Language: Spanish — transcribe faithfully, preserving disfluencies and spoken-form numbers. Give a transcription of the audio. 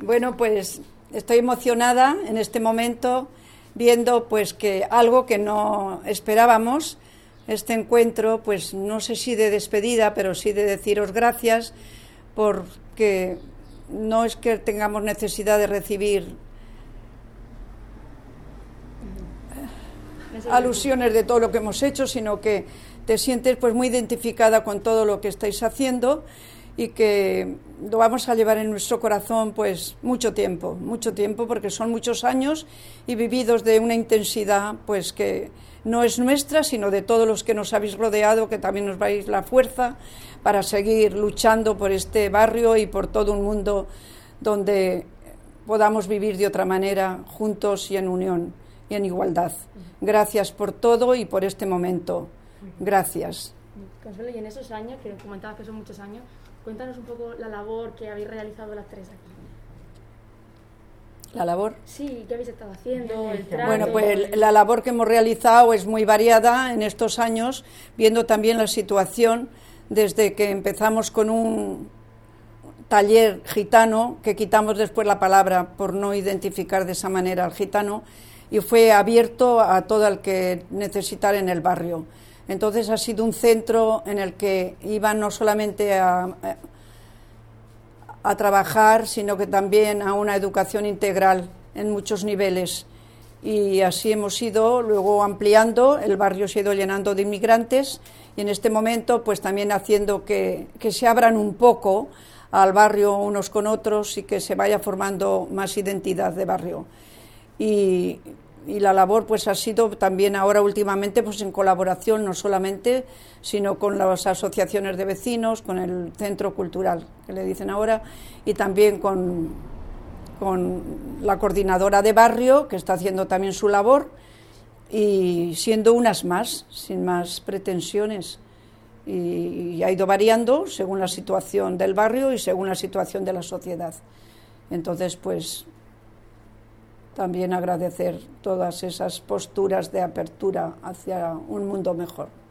Bueno, pues estoy emocionada en este momento viendo pues que algo que no esperábamos, este encuentro, pues no sé si de despedida, pero sí de deciros gracias, porque no es que tengamos necesidad de recibir alusiones de todo lo que hemos hecho, sino que te sientes pues muy identificada con todo lo que estáis haciendo y que lo vamos a llevar en nuestro corazón pues mucho tiempo, mucho tiempo, porque son muchos años y vividos de una intensidad pues que no es nuestra, sino de todos los que nos habéis rodeado, que también nos dais la fuerza para seguir luchando por este barrio y por todo un mundo donde podamos vivir de otra manera, juntos y en unión y en igualdad. Gracias por todo y por este momento. Gracias. Consuelo, y en esos años, que comentabas que son muchos años, cuéntanos un poco la labor que habéis realizado las tres aquí. ¿La labor? Sí, ¿qué habéis estado haciendo? El trato, bueno, pues el... la labor que hemos realizado es muy variada en estos años, viendo también la situación desde que empezamos con un taller gitano, que quitamos después la palabra por no identificar de esa manera al gitano, y fue abierto a todo el que necesitara en el barrio. Entonces ha sido un centro en el que iban no solamente a, a trabajar, sino que también a una educación integral en muchos niveles. Y así hemos ido luego ampliando, el barrio se ha ido llenando de inmigrantes y en este momento pues también haciendo que, que se abran un poco al barrio unos con otros y que se vaya formando más identidad de barrio. Y, y la labor pues ha sido también ahora últimamente pues en colaboración no solamente sino con las asociaciones de vecinos, con el centro cultural que le dicen ahora y también con, con la coordinadora de barrio que está haciendo también su labor y siendo unas más, sin más pretensiones y, y ha ido variando según la situación del barrio y según la situación de la sociedad. Entonces pues también agradecer todas esas posturas de apertura hacia un mundo mejor.